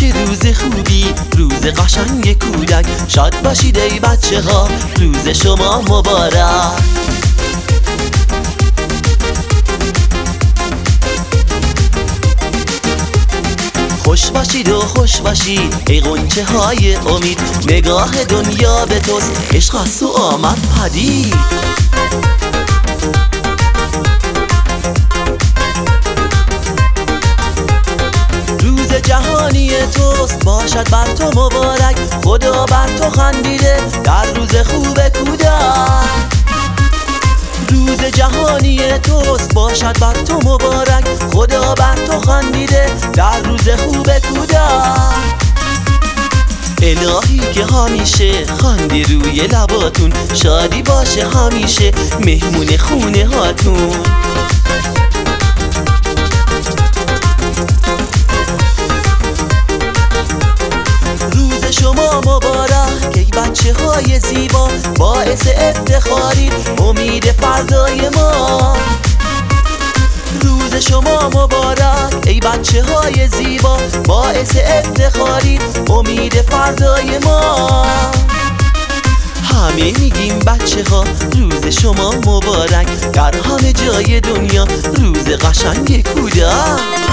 که روز خوبی، روز قشنگ کودک. شاد باشید ای بچه ها، روز شما مبارک. خوش باشید و خوش باشید ای غنچه های امید. نگاه دنیا به توست، عشق از تو آمد پدید. روز جهانی توست، باشد بر تو مبارک. خدا بر تو خندیده در روز خوب کودک. روز جهانی توست، باشد بر تو مبارک. خدا بر تو خندیده در روز خوب کودک. الهی که همیشه خندی روی لباتون، شادی باشه همیشه مهمون خونه هاتون. روز شما مبارک ای بچه های زیبا، باعث افتخارید امید فردای ما. روز شما مبارک ای بچه های زیبا، باعث افتخارید امید فردای ما. همه میگیم بچه ها روز شما مبارک، در همه جای دنیا روز قشنگ کودک.